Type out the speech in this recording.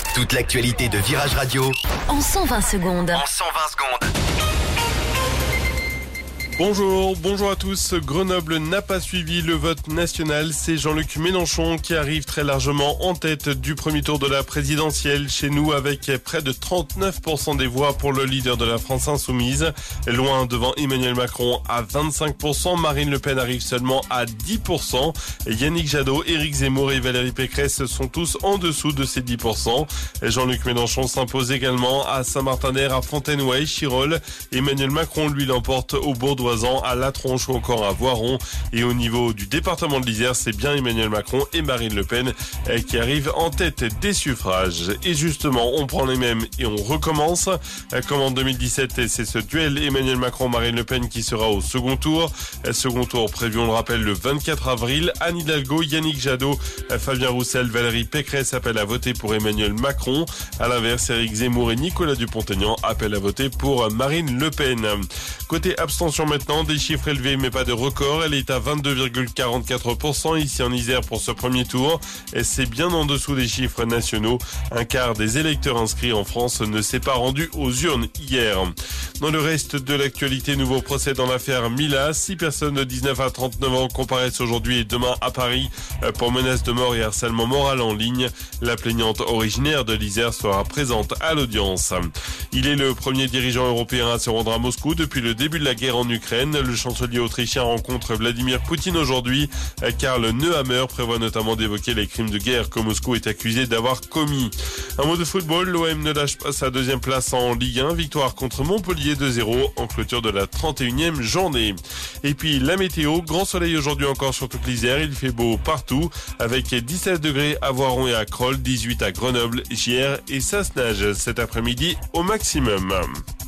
Toute l'actualité de Virage Radio en 120 secondes. Bonjour à tous. Grenoble n'a pas suivi le vote national. C'est Jean-Luc Mélenchon qui arrive très largement en tête du premier tour de la présidentielle chez nous avec près de 39% des voix pour le leader de la France insoumise. Loin devant Emmanuel Macron à 25%. Marine Le Pen arrive seulement à 10%. Yannick Jadot, Éric Zemmour et Valérie Pécresse sont tous en dessous de ces 10%. Jean-Luc Mélenchon s'impose également à Saint-Martin-d'Air, à Fontaine-Ouai, Chirol. Emmanuel Macron, lui, l'emporte au Bourdois, à La Tronche ou encore à Voiron. Et au niveau du département de l'Isère, c'est bien Emmanuel Macron et Marine Le Pen qui arrivent en tête des suffrages. Et justement, on prend les mêmes et on recommence. Comme en 2017, c'est ce duel Emmanuel Macron-Marine Le Pen qui sera au second tour. Second tour prévu, on le rappelle, le 24 avril. Anne Hidalgo, Yannick Jadot, Fabien Roussel, Valérie Pécresse appellent à voter pour Emmanuel Macron. À l'inverse, Éric Zemmour et Nicolas Dupont-Aignan appellent à voter pour Marine Le Pen. Côté abstention maintenant, des chiffres élevés mais pas de record. Elle est à 22,44% ici en Isère pour ce premier tour. Et c'est bien en dessous des chiffres nationaux. Un quart des électeurs inscrits en France ne s'est pas rendu aux urnes hier. Dans le reste de l'actualité, nouveau procès dans l'affaire Mila. 6 personnes de 19 à 39 ans comparaissent aujourd'hui et demain à Paris pour menaces de mort et harcèlement moral en ligne. La plaignante originaire de l'Isère sera présente à l'audience. Il est le premier dirigeant européen à se rendre à Moscou depuis le début de la guerre en Ukraine. Le chancelier autrichien rencontre Vladimir Poutine aujourd'hui. Karl Nehammer prévoit notamment d'évoquer les crimes de guerre que Moscou est accusé d'avoir commis. Un mot de football, l'OM ne lâche pas sa deuxième place en Ligue 1. Victoire contre Montpellier 2-0 en clôture de la 31e journée. Et puis la météo, grand soleil aujourd'hui encore sur toute l'Isère. Il fait beau partout avec 17 degrés à Voiron et à Crolles, 18 à Grenoble, Giers et Sassenage cet après-midi au maximum.